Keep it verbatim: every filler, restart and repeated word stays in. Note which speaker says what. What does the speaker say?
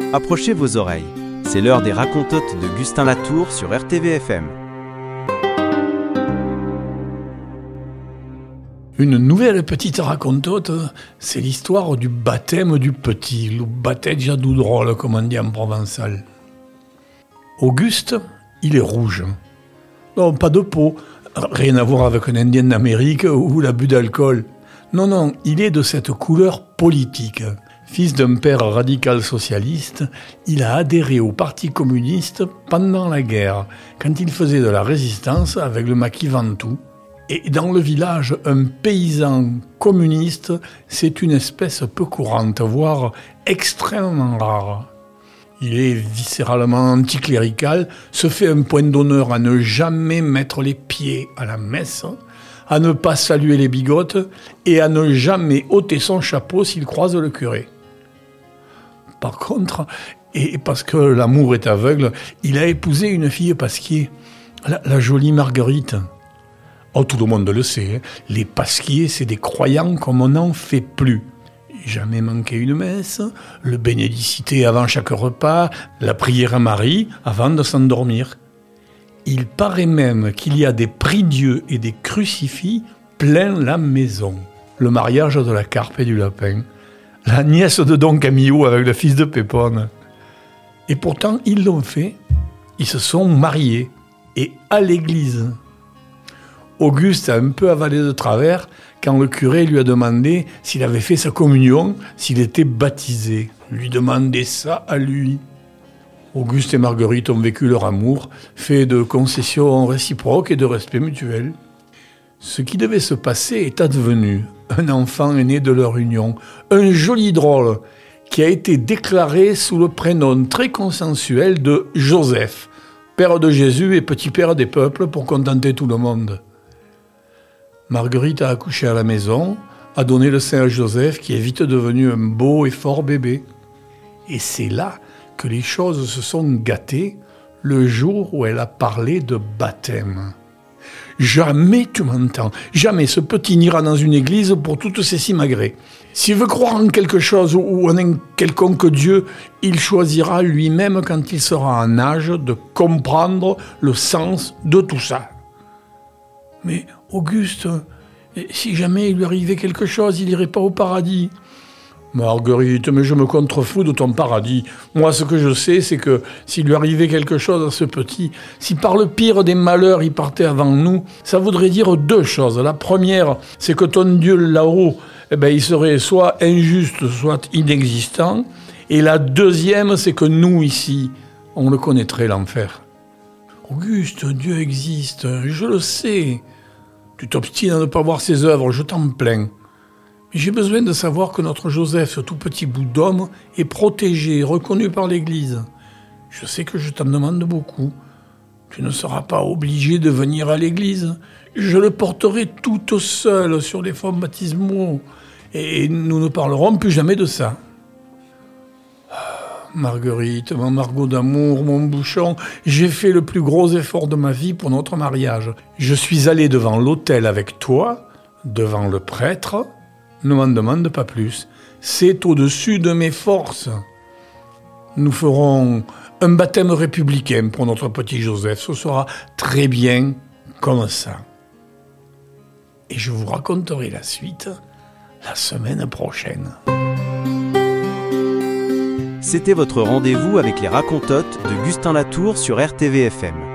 Speaker 1: Approchez vos oreilles. C'est l'heure des racontotes de Gustin Latour sur R T V F M.
Speaker 2: Une nouvelle petite racontote, c'est l'histoire du baptême du petit, le batteggio du drôle, comme on dit en provençal. Auguste, il est rouge. Non, pas de peau, rien à voir avec un Indien d'Amérique ou l'abus d'alcool. Non, non, il est de cette couleur politique. Fils d'un père radical socialiste, il a adhéré au Parti communiste pendant la guerre, quand il faisait de la résistance avec le maquis Ventoux. Et dans le village, un paysan communiste, c'est une espèce peu courante, voire extrêmement rare. Il est viscéralement anticlérical, se fait un point d'honneur à ne jamais mettre les pieds à la messe, à ne pas saluer les bigotes et à ne jamais ôter son chapeau s'il croise le curé. Par contre, et parce que l'amour est aveugle, il a épousé une fille pasquier, la, la jolie Marguerite. Oh, tout le monde le sait, hein. Les pasquiers, c'est des croyants comme on n'en fait plus. Jamais manquer une messe, le bénédicité avant chaque repas, la prière à Marie avant de s'endormir. Il paraît même qu'il y a des prie-dieux et des crucifix plein la maison. Le mariage de la carpe et du lapin. La nièce de Don Camillo avec le fils de Pépone. Et pourtant, ils l'ont fait. Ils se sont mariés. Et à l'église. Auguste a un peu avalé de travers quand le curé lui a demandé s'il avait fait sa communion, s'il était baptisé. Lui demander ça à lui. Auguste et Marguerite ont vécu leur amour, fait de concessions réciproques et de respect mutuel. Ce qui devait se passer est advenu. Un enfant est né de leur union, un joli drôle, qui a été déclaré sous le prénom très consensuel de Joseph, père de Jésus et petit-père des peuples pour contenter tout le monde. Marguerite a accouché à la maison, a donné le sein à Joseph, qui est vite devenu un beau et fort bébé. Et c'est là que les choses se sont gâtées le jour où elle a parlé de baptême. Jamais, tu m'entends, jamais ce petit n'ira dans une église pour toutes ses simagrées. S'il veut croire en quelque chose ou en un quelconque Dieu, il choisira lui-même quand il sera en âge de comprendre le sens de tout ça. Mais Auguste, si jamais il lui arrivait quelque chose, il n'irait pas au paradis. Marguerite, mais je me contrefous de ton paradis. Moi, ce que je sais, c'est que s'il lui arrivait quelque chose à ce petit, si par le pire des malheurs il partait avant nous, ça voudrait dire deux choses. La première, c'est que ton Dieu là-haut, eh ben, il serait soit injuste, soit inexistant. Et la deuxième, c'est que nous, ici, on le connaîtrait, l'enfer. Auguste, Dieu existe, je le sais. Tu t'obstines à ne pas voir ses œuvres, je t'en plains. Mais j'ai besoin de savoir que notre Joseph, ce tout petit bout d'homme, est protégé, reconnu par l'Église. Je sais que je t'en demande beaucoup. Tu ne seras pas obligé de venir à l'Église. Je le porterai toute seule sur les fonts baptismaux. Et nous ne parlerons plus jamais de ça. Marguerite, ma Margot d'amour, mon bouchon, j'ai fait le plus gros effort de ma vie pour notre mariage. Je suis allé devant l'autel avec toi, devant le prêtre. Ne m'en demande pas plus. C'est au-dessus de mes forces. Nous ferons un baptême républicain pour notre petit Joseph. Ce sera très bien comme ça. Et je vous raconterai la suite la semaine prochaine.
Speaker 1: C'était votre rendez-vous avec les racontotes de Gustin Latour sur R T V F M.